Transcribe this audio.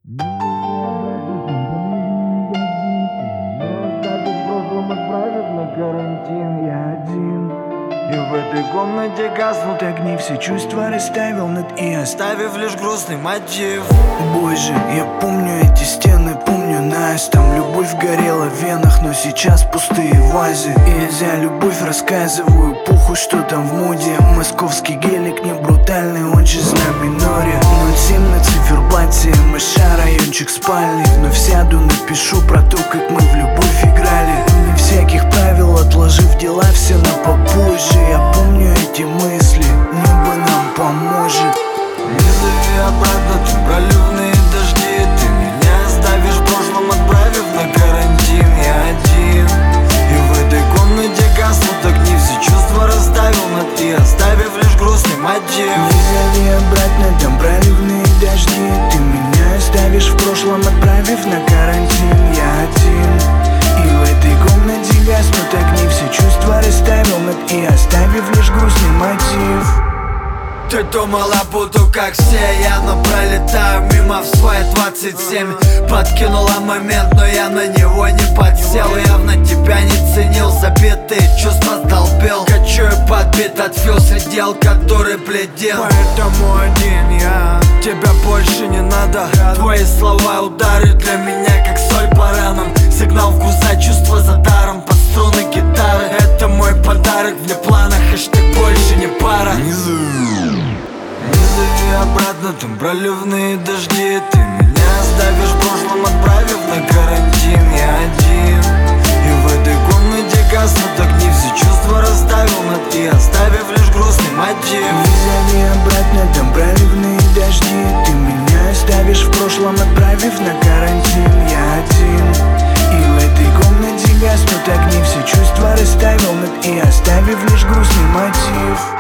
Карантин, я один. И в этой комнате гаснут огни. Все чувства расставил над «и», оставив лишь грустный мотив. Боже, я помню эти стены, помню нас. Там любовь горела в венах, но сейчас пустые вазы. И я за любовь рассказываю, похуй, что там в моде. Московский гелик не брутальный, он же на миноре. 07 на циферблате, МШ, райончик спальни. Вновь сяду, напишу про то, как мы в любовь играли. Не всяких правил, отложив дела все на попозже. Я помню эти мысли, небо нам поможет. Не зови обратно, ты проливные дожди. Ты меня оставишь в прошлом, отправив на карантин. Я один. И в этой комнате гаснут огни. Все чувства расставил над «и», оставив лишь грустный мотив. Не зови обратно, там проливные дожди. Ты меня оставишь в прошлом, отправив на карантин. Я один. И в этой комнате гаснут огни. Все чувства расставил над «и», оставив лишь грустный мотив. Ты думала, буду как все я, но пролетаю мимо в свой 27. Подкинула момент, но я на него не подсел. Явно тебя не ценил, забитые чувства столбил. Хочу и подбит от фьюз дел, который пледил. Поэтому один я, тебя больше не надо. Твои слова удары для меня как соль по ранам. Сигнал вкуса, чувства за даром, под струны гитары. Это мой подарок, вне плана, хэштег больше не пара. Не зови обратно, там проливные дожди. Ты меня оставишь в прошлом, отправив на карантин. Я один. И в этой комнате гаснут огни. Все чувства расставил над «и», оставив лишь грустный мотив. Не зови обратно, там проливные дожди. Ты меня оставишь в прошлом, отправив на карантин. Я один. И в этой комнате гаснут огни. Все чувства расставил над «и», оставив лишь грустный мотив.